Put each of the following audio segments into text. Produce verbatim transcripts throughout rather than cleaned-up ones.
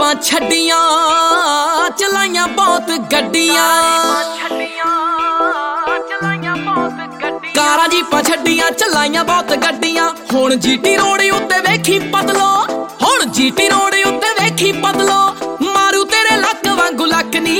ਆਪਾਂ ਛੱਡੀਆਂ ਚਲਾਈਆਂ ਬਹੁਤ ਗੱਡੀਆਂ ਕਾਰਾਂ ਜੀਪਾਂ ਛੱਡੀਆਂ ਚਲਾਈਆਂ ਬਹੁਤ ਗੱਡੀਆਂ ਹੁਣ ਜੀਟੀ ਰੋਡ ਉੱਤੇ ਵੇਖੀ ਬਦਲੋ ਹੁਣ ਜੀਟੀ ਰੋਡ ਉੱਤੇ ਵੇਖੀ ਬਦਲੋ ਮਾਰੂ ਤੇਰੇ ਲੱਕ ਵਾਂਗੂ ਲੱਕ ਨੀ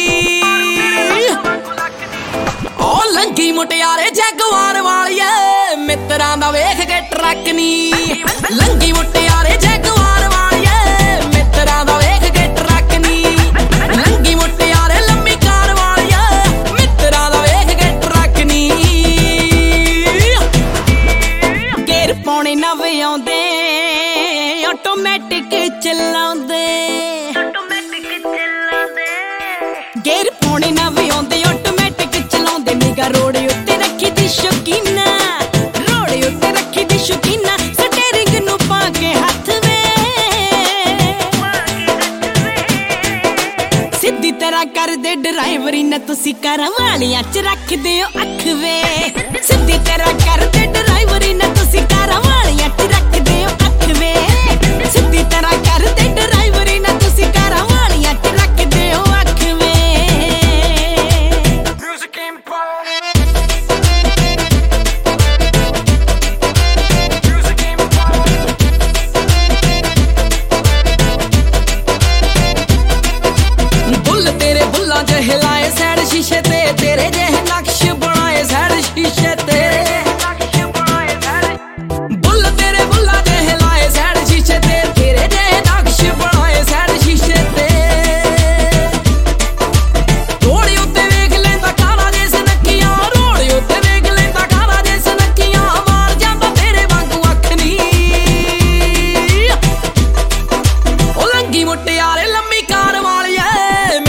ਉਹ ਲੰਗੀ ਮੁਟਿਆਰੇ ਜੈਗਵਾਰ ਵਾਲੀਏ ਮਿੱਤਰਾਂ ਦਾ ਵੇਖ ਕੇ ਟਰੱਕ ਨੀ ਲੰਗੀ ਮੁਟਿਆਰੇ ਜੈਗਵਾਰ ਵਾਲੀਏ ਮਿੱਤਰਾਂ ਦਾ ਵੇਖ ਕੇ ਟਰੱਕ ਨੀ ਲੰਗੀ ਮੁਟਿਆਰੇ ਲੰਮੀ ਕਾਰ ਵਾਲੀਏ ਮਿੱਤਰਾਂ ਦਾ ਵੇਖ ਕੇ ਟਰੱਕ ਨੀ ਗੇਰ ਪਾਉਣੇ ਨਵੇਂ ਆਉਂਦੇ ਆਟੋਮੈਟਿਕ ਚਲਾਉਂਦੇ ਆਟੋਮੈਟਿਕ ਚਲਾਉਂਦੇ ਗੇਰ ਪਾਉਣੇ ਨਵੇਂ ਆਉਂਦੇ ਆਟੋਮੈਟਿਕ ਚਲਾਉਂਦੇ ਨਿਗਾ ਰੋਡ ਉੱਤੇ ਰੱਖੀ ਦੀ ਸ਼ੌਕੀਨਾ ਰੋਡ ਉੱਤੇ ਰੱਖੀ ਦੀ ਸ਼ੌਕੀਨਾ ਸਟੀਅਰਿੰਗ ਨੂੰ ਪਾ ਕੇ ਹੱਥ ਵੇ ਸਿੱਧੀ ਤਰ੍ਹਾਂ ਕਰਦੇ ਡਰਾਈਵਰੀ ਨਾ ਤੁਸੀਂ ਕਾਰਾਂ ਵਾਲੀਆਂ ਚ ਰੱਖਦੇ ਹੋ ਅੱਖ ਵੇ ਸਿੱਧੀ ਤਰ੍ਹਾਂ ਕਰਦੇ ਡਰਾਈਵਰੀ ਨਾ ਤੁਸੀਂ ਕਾਰਾਂ ਵਾਲੀਆਂ ਚ ਰੱਖਦੇ ਹੋ ਅੱਖ ਵੇ ਸਿੱਧੀ ਤਰ੍ਹਾਂ ਕਰਦੇ ਡਰਾਈਵਰੀ ਨਾ ਤੁਸੀਂ ਕਾਰਾਂ ਵਾਲੀਆਂ ਚ ਰੱਖਦੇ ਹੋ ਅੱਖ ਵੇ ਬੁੱਲ ਤੇਰੇ ਬੁੱਲਾਂ ਚ ਹਿਲਾਏ ਸੈਡ ਸ਼ੀਸ਼ੇ ਤੇ ਤੇਰੇ ਜਿਹੇ ਨਕਸ਼ ਬਣਾਏ ਸੈਡ ਸ਼ੀਸ਼ੇ ਤੇ ਬੁੱਲ ਤੇਰੇ ਬੁੱਲਾਂ ਚ ਹਿਲਾਏ ਸੈਡ ਸ਼ੀਸ਼ੇ ਤੇ ਤੇਰੇ ਜਿਹੇ ਨਕਸ਼ ਬਣਾਏ ਸੈਡ ਸ਼ੀਸ਼ੇ ਤੇ ਰੋੜ ਉੱਤੇ ਵੇਖ ਲੈਂਦਾ ਕਾਰਾਂ ਜੇ ਸਨੱਕੀਆਂ ਰੋੜ ਉੱਤੇ ਵੇਖ ਲੈਂਦਾ ਕਾਰਾਂ ਜੇ ਸਨੱਕੀਆਂ ਮਾਰ ਜਾਂਦਾ ਤੇਰੇ ਵਾਂਗੂ ਅੱਖ ਨੀ ਉਹ ਲੰਗੀ ਮੁਟਿਆਰੇ ਲੰਮੀ ਕਾਰ ਵਾਲੀਏ